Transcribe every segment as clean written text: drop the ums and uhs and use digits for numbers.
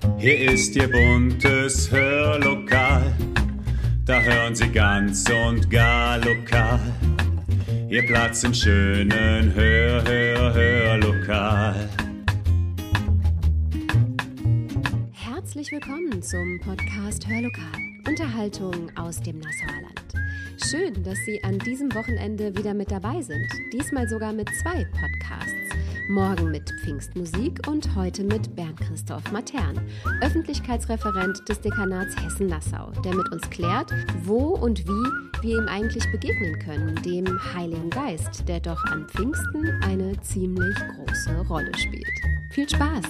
Hier ist Ihr buntes Hörlokal, da hören Sie ganz und gar lokal. Ihr Platz im schönen Hörlokal. Herzlich willkommen zum Podcast Hörlokal. Unterhaltung aus dem Nassauer Land. Schön, dass Sie an diesem Wochenende wieder mit dabei sind. Diesmal sogar mit 2 Podcasts. Morgen mit Pfingstmusik und heute mit Bernd Christoph Matern, Öffentlichkeitsreferent des Dekanats Hessen-Nassau, der mit uns klärt, wo und wie wir ihm eigentlich begegnen können, dem Heiligen Geist, der doch an Pfingsten eine ziemlich große Rolle spielt. Viel Spaß!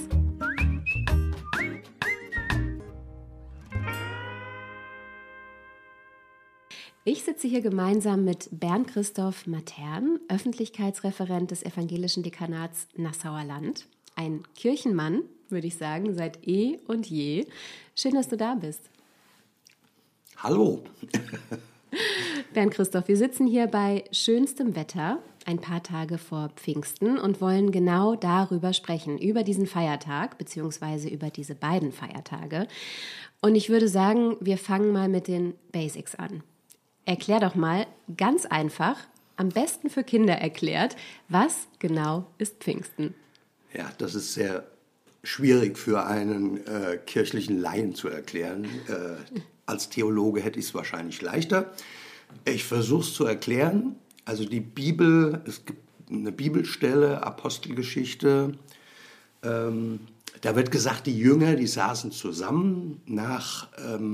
Ich sitze hier gemeinsam mit Bernd Christoph Matern, Öffentlichkeitsreferent des Evangelischen Dekanats Nassauer Land. Ein Kirchenmann, würde ich sagen, seit eh und je. Schön, dass du da bist. Hallo. Bernd Christoph, wir sitzen hier bei schönstem Wetter, ein paar Tage vor Pfingsten und wollen genau darüber sprechen, über diesen Feiertag, beziehungsweise über diese beiden Feiertage. Und ich würde sagen, wir fangen mal mit den Basics an. Erklär doch mal ganz einfach, am besten für Kinder erklärt, was genau ist Pfingsten? Ja, das ist sehr schwierig für einen kirchlichen Laien zu erklären. Als Theologe hätte ich es wahrscheinlich leichter. Ich versuche es zu erklären. Also die Bibel, es gibt eine Bibelstelle, Apostelgeschichte, da wird gesagt, die Jünger, die saßen zusammen nach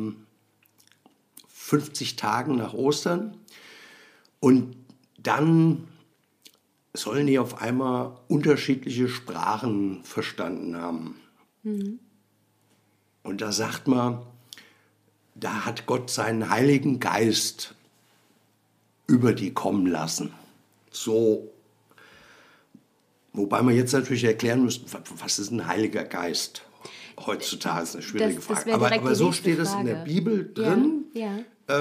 50 Tagen nach Ostern und dann sollen die auf einmal unterschiedliche Sprachen verstanden haben. Mhm. Und da sagt man, da hat Gott seinen Heiligen Geist über die kommen lassen. So, wobei wir jetzt natürlich erklären müssen, was ist ein Heiliger Geist? Heutzutage ist eine schwierige Frage. Aber so steht es in der Bibel drin. Ja.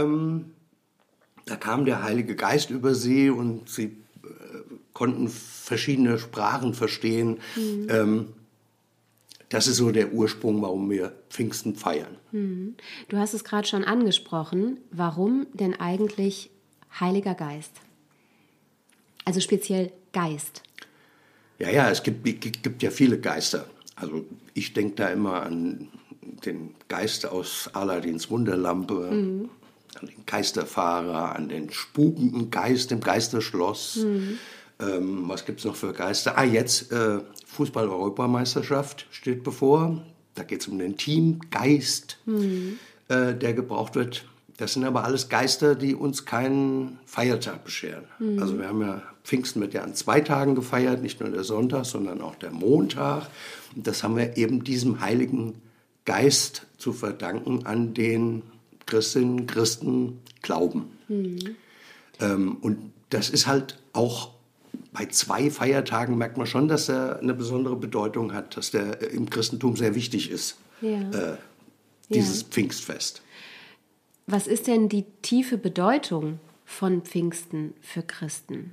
Da kam der Heilige Geist über sie und sie konnten verschiedene Sprachen verstehen. Mhm. Das ist so der Ursprung, warum wir Pfingsten feiern. Mhm. Du hast es gerade schon angesprochen. Warum denn eigentlich Heiliger Geist? Also speziell Geist. Ja, es gibt ja viele Geister. Also ich denke da immer an den Geist aus Aladins Wunderlampe, an den Geisterfahrer, an den spukenden Geist im Geisterschloss. Mhm. Was gibt es noch für Geister? Jetzt Fußball-Europameisterschaft steht bevor. Da geht es um den Teamgeist, der gebraucht wird. Das sind aber alles Geister, die uns keinen Feiertag bescheren. Mhm. Also wir haben ja, Pfingsten wird ja an 2 Tagen gefeiert, nicht nur der Sonntag, sondern auch der Montag. Und das haben wir eben diesem Heiligen Geist zu verdanken, an den Christinnen und Christen glauben. Mhm. Und das ist halt auch bei 2 Feiertagen merkt man schon, dass er eine besondere Bedeutung hat, dass der im Christentum sehr wichtig ist, dieses Pfingstfest. Was ist denn die tiefe Bedeutung von Pfingsten für Christen?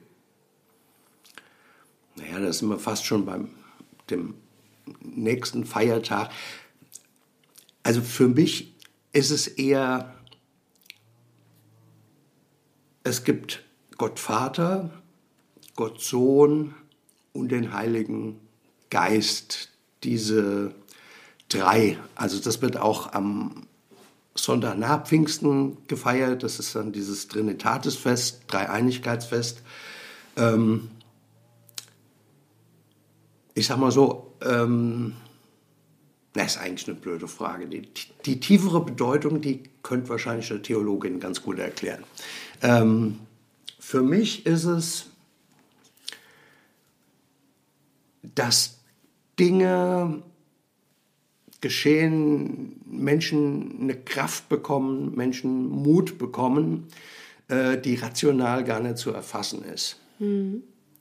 Naja, da sind wir fast schon dem nächsten Feiertag. Also für mich ist es eher, es gibt Gott Vater, Gott Sohn und den Heiligen Geist. Diese 3, also das wird auch am Sonntag nach Pfingsten gefeiert. Das ist dann dieses Trinitatisfest, Dreieinigkeitsfest. Ich sag mal so, das ist eigentlich eine blöde Frage. Die tiefere Bedeutung, die könnte wahrscheinlich eine Theologin ganz gut erklären. Für mich ist es, dass Dinge geschehen, Menschen eine Kraft bekommen, Menschen Mut bekommen, die rational gar nicht zu erfassen ist. Mhm.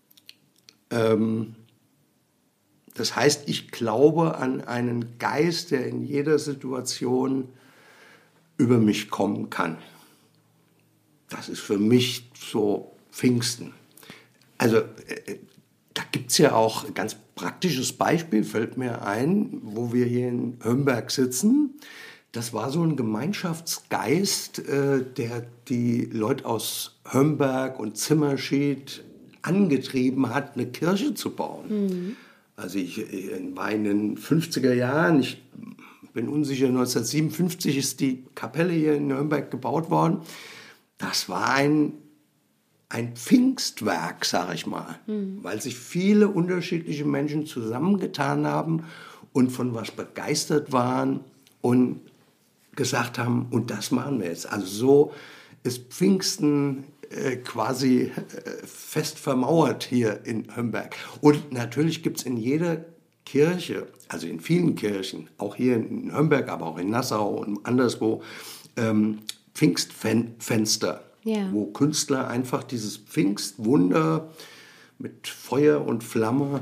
Das heißt, ich glaube an einen Geist, der in jeder Situation über mich kommen kann. Das ist für mich so Pfingsten. Also Da gibt es ja auch ein ganz praktisches Beispiel, fällt mir ein, wo wir hier in Hömberg sitzen. Das war so ein Gemeinschaftsgeist, der die Leute aus Hömberg und Zimmerschied angetrieben hat, eine Kirche zu bauen. Mhm. Also ich war in den 50er Jahren, ich bin unsicher, 1957 ist die Kapelle hier in Nürnberg gebaut worden. Das war ein Pfingstwerk, sage ich mal, weil sich viele unterschiedliche Menschen zusammengetan haben und von was begeistert waren und gesagt haben, und das machen wir jetzt. Also so ist Pfingsten quasi fest vermauert hier in Hömberg. Und natürlich gibt es in jeder Kirche, also in vielen Kirchen, auch hier in Hömberg, aber auch in Nassau und anderswo, Pfingstfenster. Ja. Wo Künstler einfach dieses Pfingstwunder mit Feuer und Flamme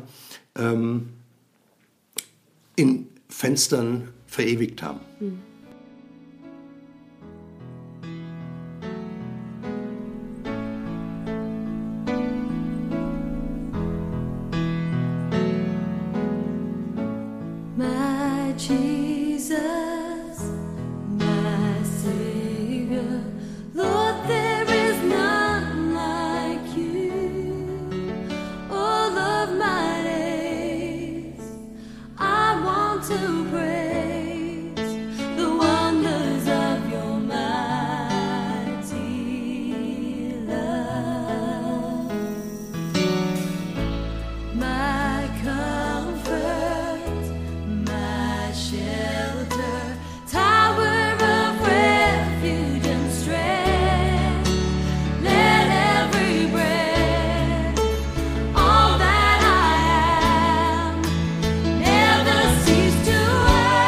in Fenstern verewigt haben. Mhm. My Jesus, my Savior, Lord, there is none like you. All of my days, I want to praise the wonders of your mighty love. My comfort, my shelter, tower of refuge and strength. Let every breath, all that I am, never cease to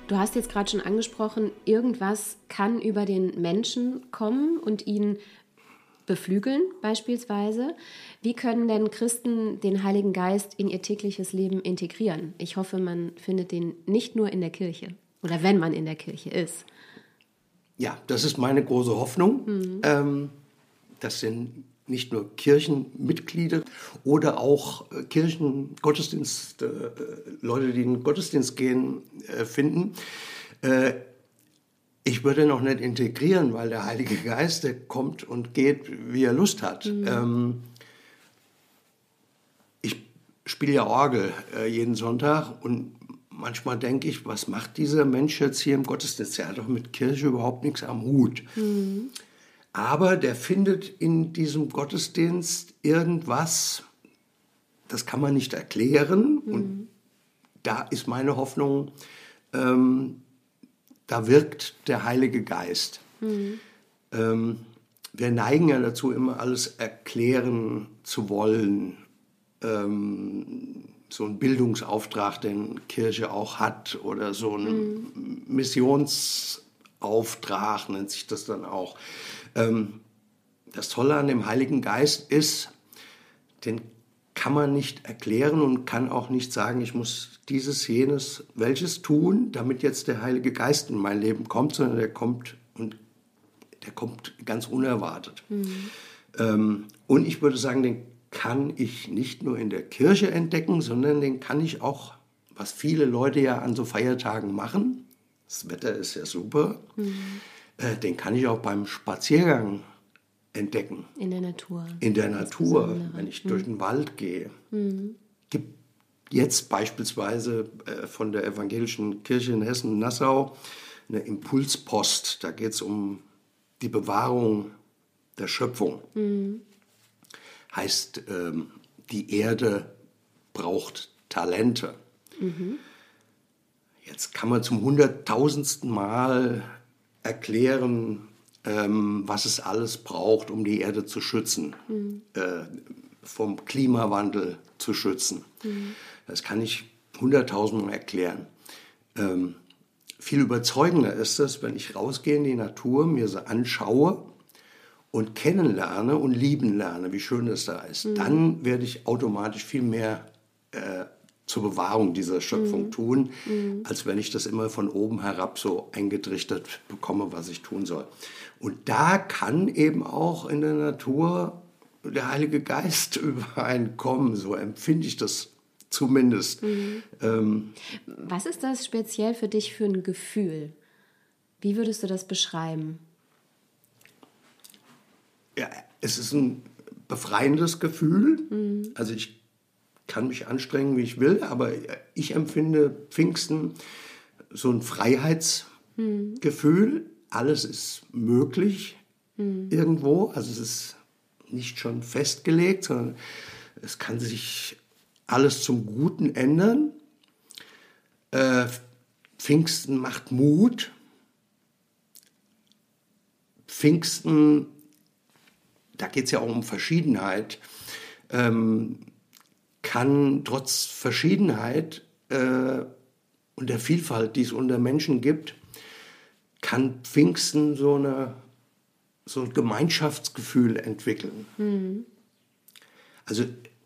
Du hast jetzt gerade schon angesprochen, irgendwas kann über den Menschen kommen und ihn beflügeln beispielsweise. Wie können denn Christen den Heiligen Geist in ihr tägliches Leben integrieren? Ich hoffe, man findet den nicht nur in der Kirche oder wenn man in der Kirche ist. Ja, das ist meine große Hoffnung, dass denn nicht nur Kirchenmitglieder oder auch Kirchengottesdienst, Leute, die in den Gottesdienst gehen, finden. Ich würde noch nicht integrieren, weil der Heilige Geist, der kommt und geht, wie er Lust hat. Ich spiele ja Orgel jeden Sonntag und manchmal denke ich, was macht dieser Mensch jetzt hier im Gottesdienst? Er hat doch mit Kirche überhaupt nichts am Hut. Aber der findet in diesem Gottesdienst irgendwas, das kann man nicht erklären. Und da ist meine Hoffnung, da wirkt der Heilige Geist. Wir neigen ja dazu, immer alles erklären zu wollen. So ein Bildungsauftrag, den Kirche auch hat, oder so ein Missionsauftrag, nennt sich das dann auch. Das Tolle an dem Heiligen Geist ist, den kann man nicht erklären und kann auch nicht sagen, ich muss dieses, jenes, welches tun, damit jetzt der Heilige Geist in mein Leben kommt, sondern der kommt ganz unerwartet. Und ich würde sagen, den kann ich nicht nur in der Kirche entdecken, sondern den kann ich auch, was viele Leute ja an so Feiertagen machen, das Wetter ist ja super, den kann ich auch beim Spaziergang entdecken. In der Natur. In der Natur, wenn ich durch den Wald gehe. Gibt jetzt beispielsweise von der Evangelischen Kirche in Hessen-Nassau eine Impulspost. Da geht es um die Bewahrung der Schöpfung. Heißt, die Erde braucht Talente. Jetzt kann man zum 100.000. Mal erklären, was es alles braucht, um die Erde zu schützen, vom Klimawandel zu schützen. Das kann ich 100.000 Mal erklären. Viel überzeugender ist es, wenn ich rausgehe in die Natur, mir sie anschaue und kennenlerne und lieben lerne, wie schön es da ist. Dann werde ich automatisch viel mehr zur Bewahrung dieser Schöpfung tun, als wenn ich das immer von oben herab so eingetrichtert bekomme, was ich tun soll. Und da kann eben auch in der Natur der Heilige Geist übereinkommen, so empfinde ich das zumindest. Was ist das speziell für dich für ein Gefühl? Wie würdest du das beschreiben? Ja, es ist ein befreiendes Gefühl. Also ich kann mich anstrengen, wie ich will, aber ich empfinde Pfingsten so ein Freiheitsgefühl. Alles ist möglich irgendwo. Also es ist nicht schon festgelegt, sondern es kann sich alles zum Guten ändern. Pfingsten macht Mut. Pfingsten, da geht es ja auch um Verschiedenheit, kann trotz Verschiedenheit und der Vielfalt, die es unter Menschen gibt, kann Pfingsten so ein Gemeinschaftsgefühl entwickeln. Also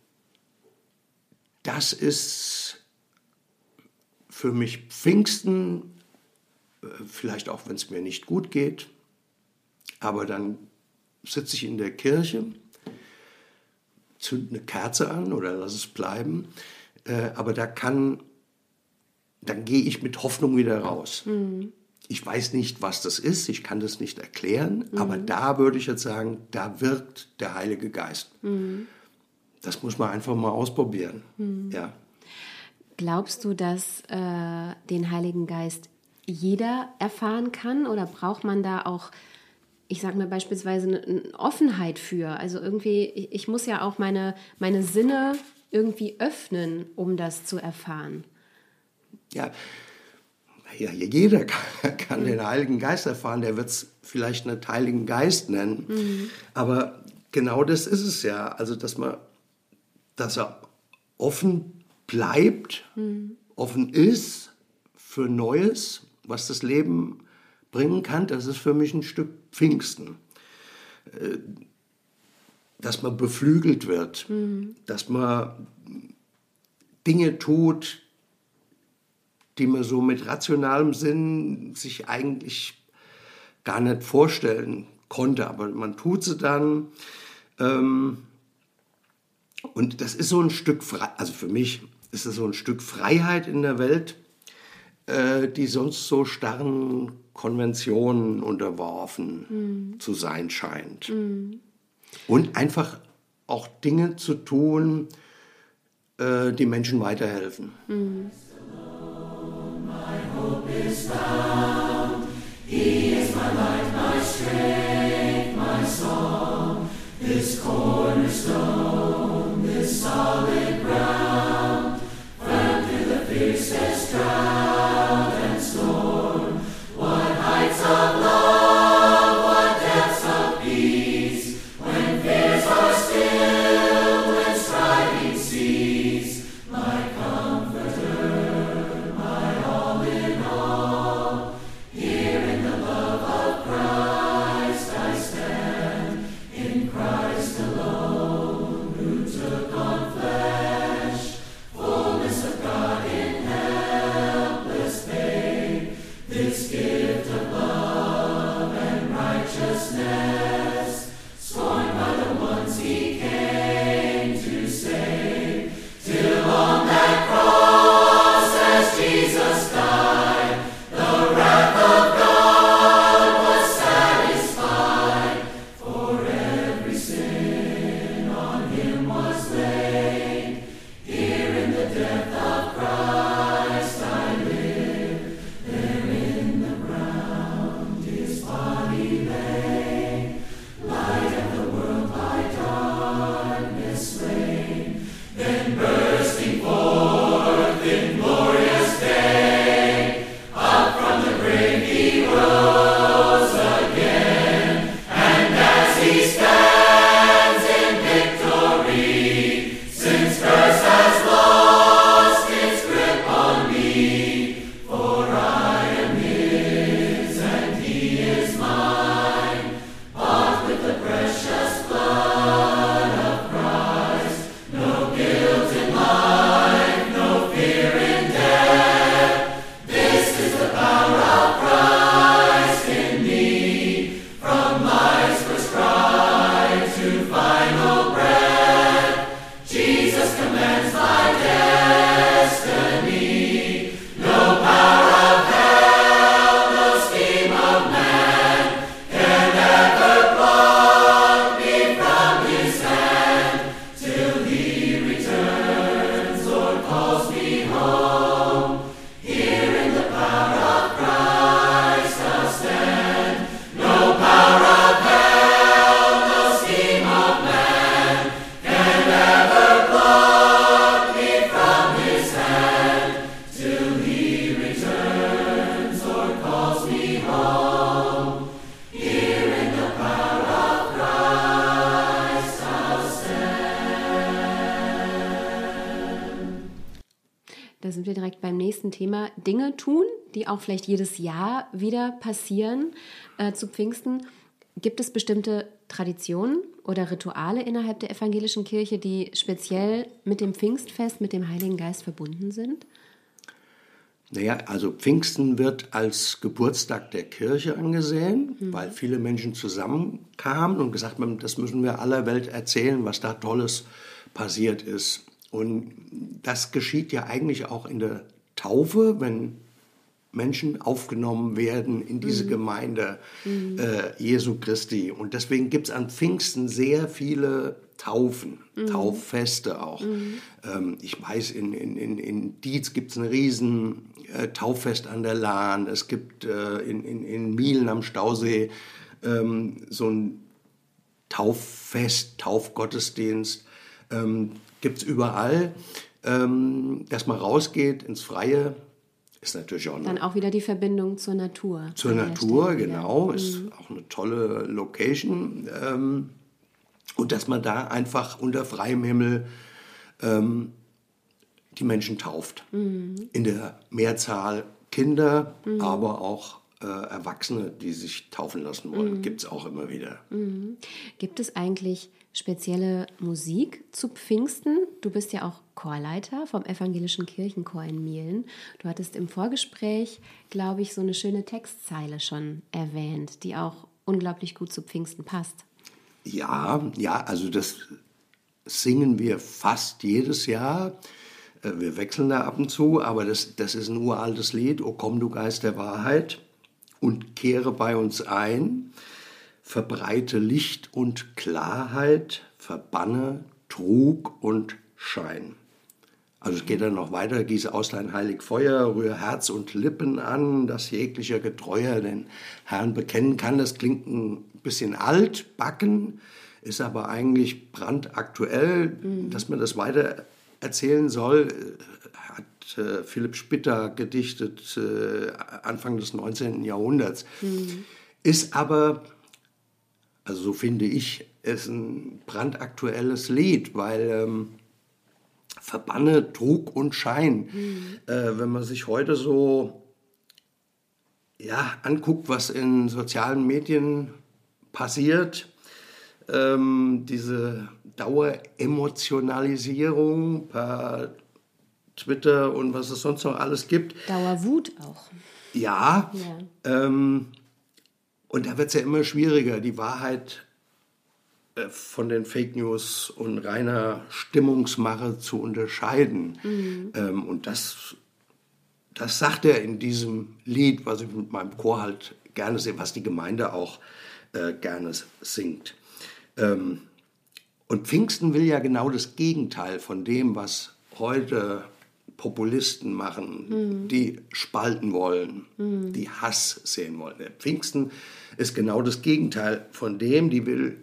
das ist für mich Pfingsten, vielleicht auch, wenn es mir nicht gut geht, aber dann sitze ich in der Kirche, zünde eine Kerze an oder lass es bleiben, aber dann gehe ich mit Hoffnung wieder raus. Ich weiß nicht, was das ist, ich kann das nicht erklären, aber da würde ich jetzt sagen, da wirkt der Heilige Geist. Das muss man einfach mal ausprobieren. Ja. Glaubst du, dass den Heiligen Geist jeder erfahren kann oder braucht man da auch, ich sage mal beispielsweise, eine Offenheit für? Also irgendwie, ich muss ja auch meine Sinne irgendwie öffnen, um das zu erfahren. Ja, jeder kann den Heiligen Geist erfahren, der wird es vielleicht nicht Heiligen Geist nennen, aber genau das ist es ja, also dass er offen bleibt, offen ist für Neues was das Leben bringen kann, das ist für mich ein Stück Pfingsten. Dass man beflügelt wird, dass man Dinge tut, die man so mit rationalem Sinn sich eigentlich gar nicht vorstellen konnte, aber man tut sie dann. Und das ist so ein Stück, also für mich ist es so ein Stück Freiheit in der Welt, die sonst so starren Konventionen unterworfen zu sein scheint. Und einfach auch Dinge zu tun, die Menschen weiterhelfen. Da sind wir direkt beim nächsten Thema. Dinge tun, die auch vielleicht jedes Jahr wieder passieren zu Pfingsten. Gibt es bestimmte Traditionen oder Rituale innerhalb der evangelischen Kirche, die speziell mit dem Pfingstfest, mit dem Heiligen Geist verbunden sind? Naja, also Pfingsten wird als Geburtstag der Kirche angesehen, weil viele Menschen zusammenkamen und gesagt haben, das müssen wir aller Welt erzählen, was da Tolles passiert ist. Und das geschieht ja eigentlich auch in der Taufe, wenn Menschen aufgenommen werden in diese Gemeinde Jesu Christi. Und deswegen gibt es an Pfingsten sehr viele Taufen, Tauffeste auch. Ich weiß, in Dietz gibt es ein riesen Tauffest an der Lahn. Es gibt in Mielen am Stausee so ein Tauffest, Taufgottesdienst. Gibt es überall. Dass man rausgeht ins Freie, ist natürlich auch dann auch wieder die Verbindung zur Natur. Zur Natur, genau. Ist auch eine tolle Location. Und dass man da einfach unter freiem Himmel die Menschen tauft. In der Mehrzahl Kinder, aber auch Erwachsene, die sich taufen lassen wollen. Gibt es auch immer wieder. Gibt es eigentlich spezielle Musik zu Pfingsten? Du bist ja auch Chorleiter vom Evangelischen Kirchenchor in Mehlen. Du hattest im Vorgespräch, glaube ich, so eine schöne Textzeile schon erwähnt, die auch unglaublich gut zu Pfingsten passt. Ja, also das singen wir fast jedes Jahr. Wir wechseln da ab und zu, aber das ist ein uraltes Lied. O komm, du Geist der Wahrheit, und kehre bei uns ein, verbreite Licht und Klarheit, verbanne Trug und Schein. Also es geht dann noch weiter, gieße aus dein heilig Feuer, rühre Herz und Lippen an, dass jeglicher Getreuer den Herrn bekennen kann. Das klingt ein bisschen altbacken, ist aber eigentlich brandaktuell. Dass man das weiter erzählen soll, hat Philipp Spitter gedichtet, Anfang des 19. Jahrhunderts. Ist aber, also so finde ich, ist ein brandaktuelles Lied, weil verbanne Trug und Schein. Wenn man sich heute so anguckt, was in sozialen Medien passiert, diese Daueremotionalisierung per Twitter und was es sonst noch alles gibt. Dauerwut auch. Ja. Und da wird es ja immer schwieriger, die Wahrheit von den Fake News und reiner Stimmungsmache zu unterscheiden. Und das sagt er in diesem Lied, was ich mit meinem Chor halt gerne sehe, was die Gemeinde auch gerne singt. Und Pfingsten will ja genau das Gegenteil von dem, was heute Populisten machen, die spalten wollen, die Hass sehen wollen. Der Pfingsten ist genau das Gegenteil von dem, die will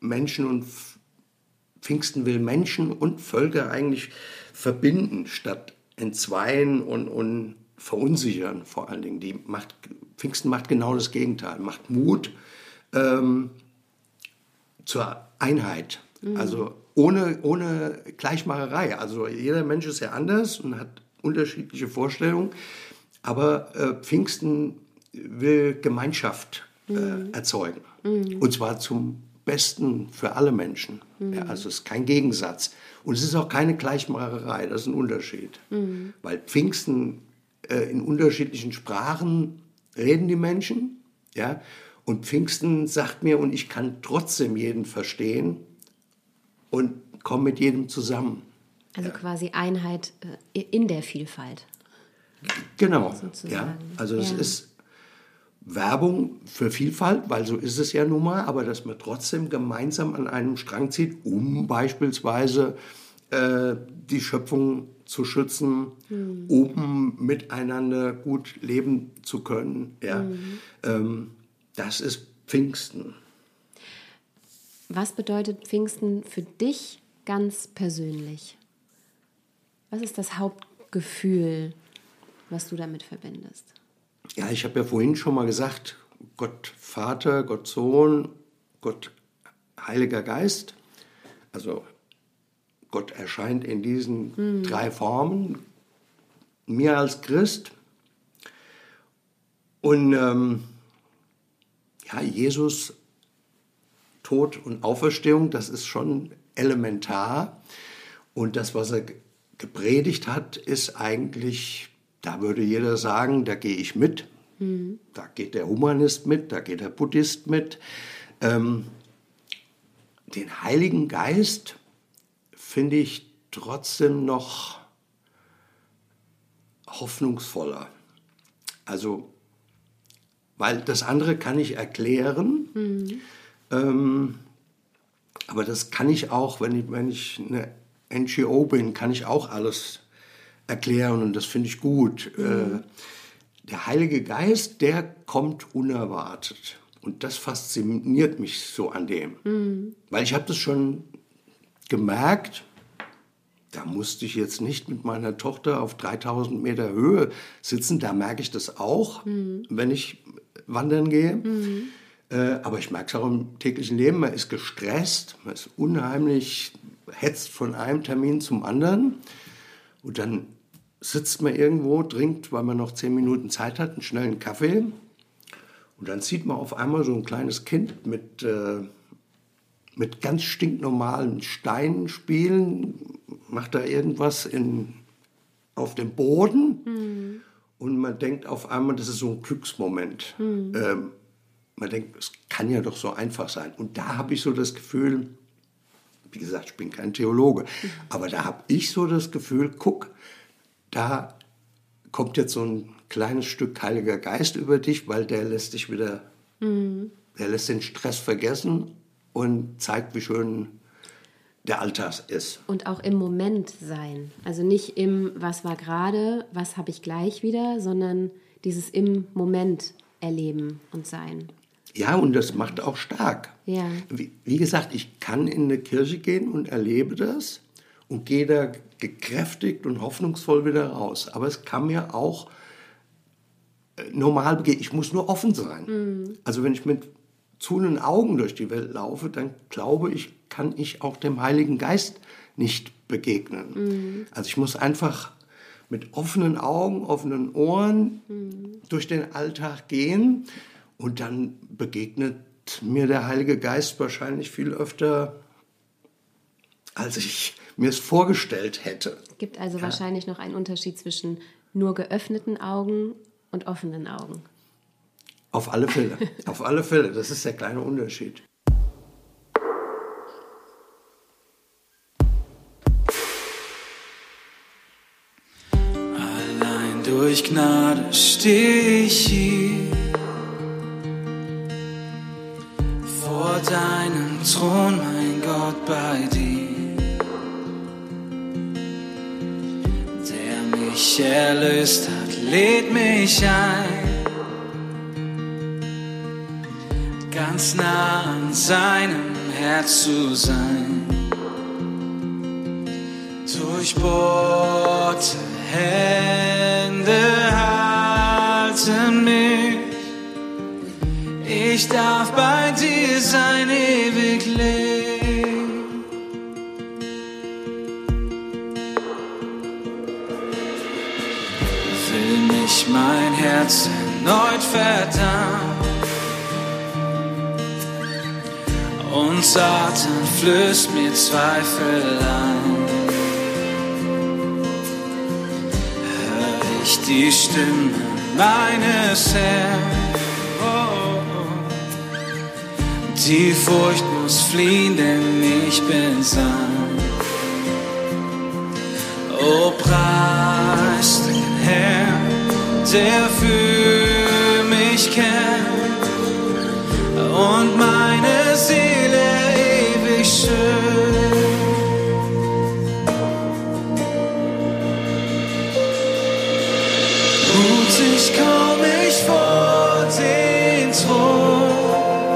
Pfingsten will Menschen und Völker eigentlich verbinden, statt entzweien und verunsichern vor allen Dingen. Pfingsten macht genau das Gegenteil, macht Mut zur Einheit. Also ohne Gleichmacherei. Also jeder Mensch ist ja anders und hat unterschiedliche Vorstellungen. Aber Pfingsten will Gemeinschaft erzeugen. Und zwar zum Besten für alle Menschen. Ja, also es ist kein Gegensatz. Und es ist auch keine Gleichmacherei. Das ist ein Unterschied. Weil Pfingsten in unterschiedlichen Sprachen reden die Menschen. Ja? Und Pfingsten sagt mir, und ich kann trotzdem jeden verstehen und komme mit jedem zusammen. Also quasi Einheit in der Vielfalt. Genau. Sozusagen. Ja. Also es ist Werbung für Vielfalt, weil so ist es ja nun mal, aber dass man trotzdem gemeinsam an einem Strang zieht, um beispielsweise die Schöpfung zu schützen, um miteinander gut leben zu können. Ja. Das ist Pfingsten. Was bedeutet Pfingsten für dich ganz persönlich? Was ist das Hauptgefühl, was du damit verbindest? Ja, ich habe ja vorhin schon mal gesagt, Gott Vater, Gott Sohn, Gott Heiliger Geist. Also Gott erscheint in diesen drei Formen, mir als Christ. Und Jesus, Tod und Auferstehung, das ist schon elementar. Und das, was er gepredigt hat, ist eigentlich, da würde jeder sagen, da gehe ich mit. Da geht der Humanist mit, da geht der Buddhist mit. Den Heiligen Geist finde ich trotzdem noch hoffnungsvoller. Also, weil das andere kann ich erklären, aber das kann ich auch, wenn ich eine NGO bin, kann ich auch alles erklären und das finde ich gut. Der Heilige Geist, der kommt unerwartet und das fasziniert mich so an dem. Weil ich habe das schon gemerkt, da musste ich jetzt nicht mit meiner Tochter auf 3000 Meter Höhe sitzen, da merke ich das auch, wenn ich wandern gehe. Aber ich merke es auch im täglichen Leben, man ist gestresst, man ist unheimlich, hetzt von einem Termin zum anderen und dann sitzt man irgendwo, trinkt, weil man noch 10 Minuten Zeit hat, einen schnellen Kaffee. Und dann sieht man auf einmal so ein kleines Kind mit ganz stinknormalen Steinen spielen, macht da irgendwas auf dem Boden. Und man denkt auf einmal, das ist so ein Glücksmoment. Man denkt, es kann ja doch so einfach sein. Und da habe ich so das Gefühl, wie gesagt, ich bin kein Theologe, aber da habe ich so das Gefühl, guck, da kommt jetzt so ein kleines Stück Heiliger Geist über dich, weil der lässt dich wieder, der lässt den Stress vergessen und zeigt, wie schön der Alltag ist. Und auch im Moment sein. Also nicht im, was war gerade, was habe ich gleich wieder, sondern dieses im Moment erleben und sein. Ja, und das macht auch stark. Ja. Wie gesagt, ich kann in eine Kirche gehen und erlebe das und gehe da gekräftigt und hoffnungsvoll wieder raus. Aber es kann mir auch normal begegnen. Ich muss nur offen sein. Also wenn ich mit zuhenden Augen durch die Welt laufe, dann glaube ich, kann ich auch dem Heiligen Geist nicht begegnen. Also ich muss einfach mit offenen Augen, offenen Ohren durch den Alltag gehen und dann begegnet mir der Heilige Geist wahrscheinlich viel öfter, als ich mir es vorgestellt hätte. Es gibt also wahrscheinlich noch einen Unterschied zwischen nur geöffneten Augen und offenen Augen. Auf alle Fälle, auf alle Fälle. Das ist der kleine Unterschied. Allein durch Gnade steh ich hier vor deinem Thron, mein Gott, bei dir, der mich erlöst hat, lädt mich ein, ganz nah an seinem Herz zu sein. Durchbohrte Hände halten mich, ich darf bei dir sein ewiglich. Will mich mein Herz erneut verdammen, und Satan flößt mir Zweifel ein. Hör ich die Stimme meines Herrn, die Furcht muss fliehen, denn ich bin sein. O preis den Herrn, der für mich kämpft und meine Seele ewig schön. Mutig komm ich vor den Thron,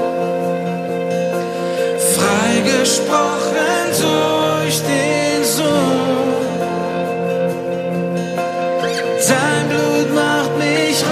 freigesprochen durch den Sohn. Dein Blut macht mich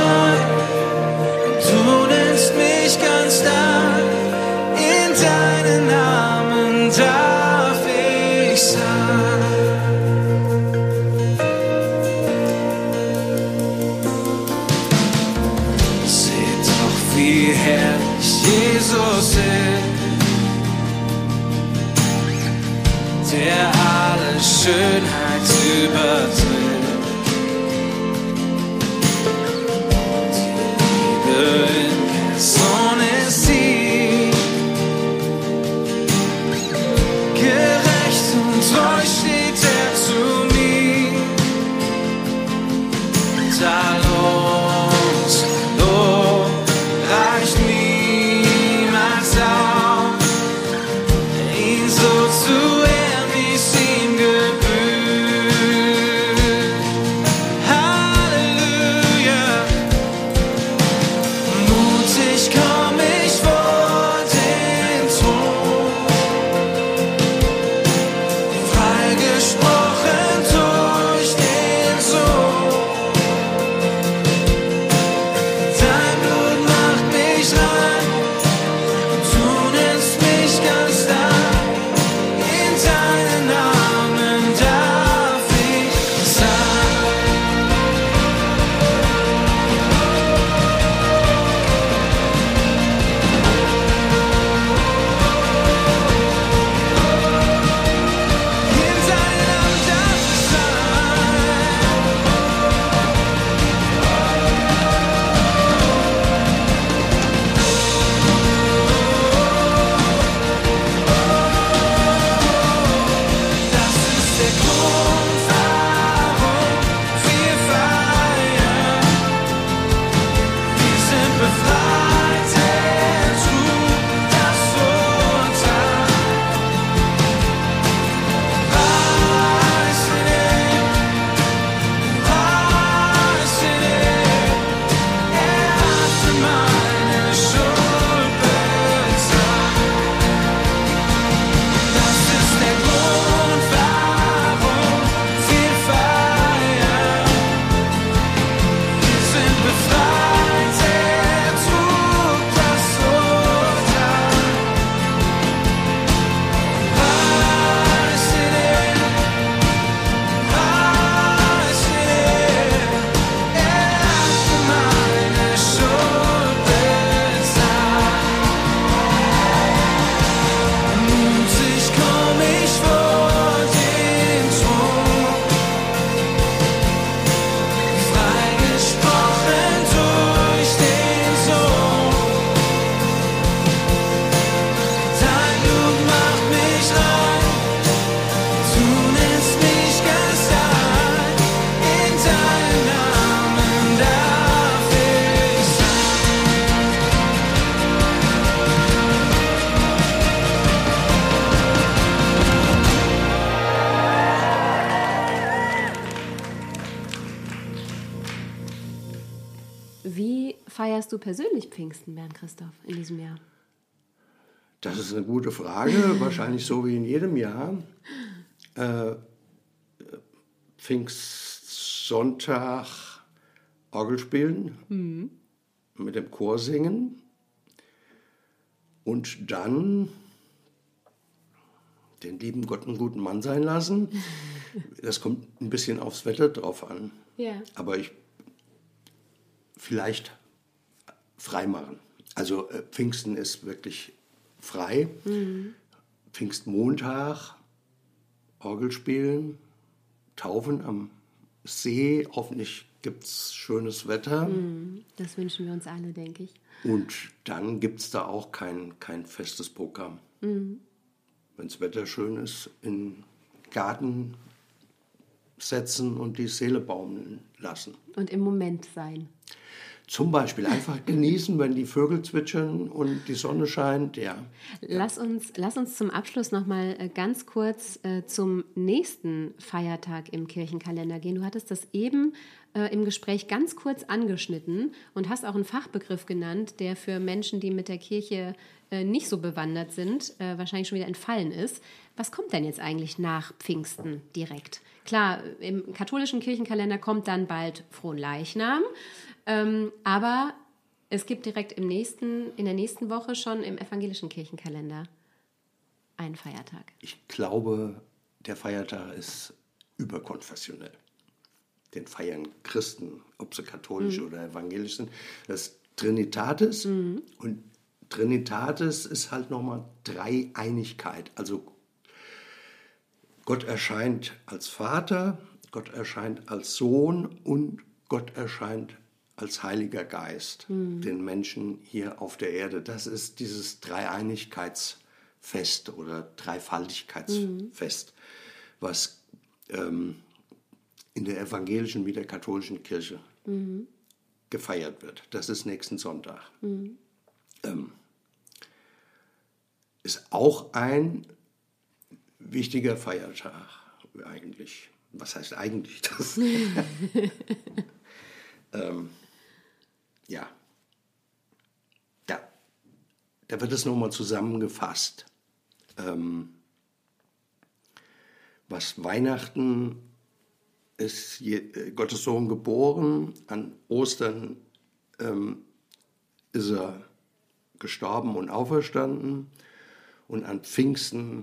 Wie feierst du persönlich Pfingsten, Bernd Christoph, in diesem Jahr? Das ist eine gute Frage, wahrscheinlich so wie in jedem Jahr. Pfingstsonntag Orgel spielen, mit dem Chor singen und dann den lieben Gott einen guten Mann sein lassen. Das kommt ein bisschen aufs Wetter drauf an. Ja. Aber vielleicht frei machen. Also Pfingsten ist wirklich frei. Pfingstmontag, Orgel spielen, taufen am See. Hoffentlich gibt es schönes Wetter. Das wünschen wir uns alle, denke ich. Und dann gibt es da auch kein festes Programm. Wenn das Wetter schön ist, in den Garten setzen und die Seele baumeln lassen. Und im Moment sein. Zum Beispiel einfach genießen, wenn die Vögel zwitschern und die Sonne scheint, ja. Lass uns zum Abschluss noch mal ganz kurz zum nächsten Feiertag im Kirchenkalender gehen. Du hattest das eben im Gespräch ganz kurz angeschnitten und hast auch einen Fachbegriff genannt, der für Menschen, die mit der Kirche nicht so bewandert sind, wahrscheinlich schon wieder entfallen ist. Was kommt denn jetzt eigentlich nach Pfingsten direkt? Klar, im katholischen Kirchenkalender kommt dann bald Fronleichnam, aber es gibt direkt in der nächsten Woche schon im evangelischen Kirchenkalender einen Feiertag. Ich glaube, der Feiertag ist überkonfessionell. Den feiern Christen, ob sie katholisch oder evangelisch sind. Das ist Trinitatis und Trinitatis ist halt nochmal Dreieinigkeit. Also Gott erscheint als Vater, Gott erscheint als Sohn und Gott erscheint als Heiliger Geist den Menschen hier auf der Erde. Das ist dieses Dreieinigkeitsfest oder Dreifaltigkeitsfest, was in der evangelischen wie der katholischen Kirche gefeiert wird. Das ist nächsten Sonntag. Ist auch ein wichtiger Feiertag eigentlich. Was heißt eigentlich das? Ja. Da wird es nochmal zusammengefasst. Was Weihnachten ist, Gottes Sohn geboren, an Ostern ist er gestorben und auferstanden und an Pfingsten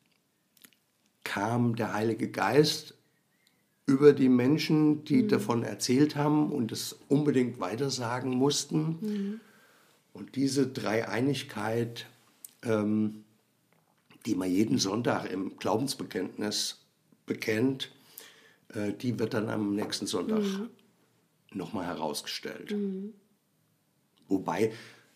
kam der Heilige Geist über die Menschen, die davon erzählt haben und es unbedingt weitersagen mussten. Und diese Dreieinigkeit, die man jeden Sonntag im Glaubensbekenntnis bekennt, die wird dann am nächsten Sonntag nochmal herausgestellt. Wobei,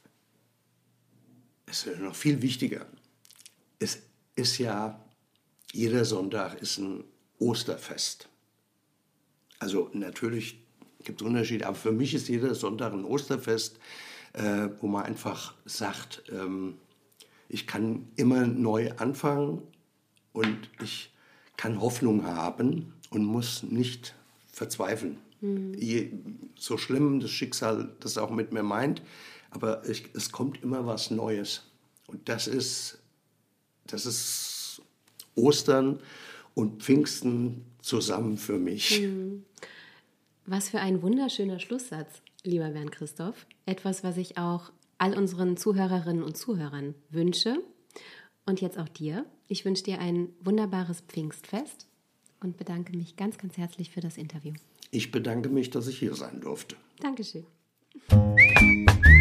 es ist noch viel wichtiger, es ist ja, jeder Sonntag ist ein Osterfest. Also natürlich gibt es Unterschiede, aber für mich ist jeder Sonntag ein Osterfest, wo man einfach sagt, ich kann immer neu anfangen und ich kann Hoffnung haben und muss nicht verzweifeln. So schlimm das Schicksal das auch mit mir meint, aber es kommt immer was Neues. Und das ist Ostern und Pfingsten zusammen für mich. Was für ein wunderschöner Schlusssatz, lieber Bernd Christoph. Etwas, was ich auch all unseren Zuhörerinnen und Zuhörern wünsche. Und jetzt auch dir. Ich wünsche dir ein wunderbares Pfingstfest und bedanke mich ganz, ganz herzlich für das Interview. Ich bedanke mich, dass ich hier sein durfte. Dankeschön.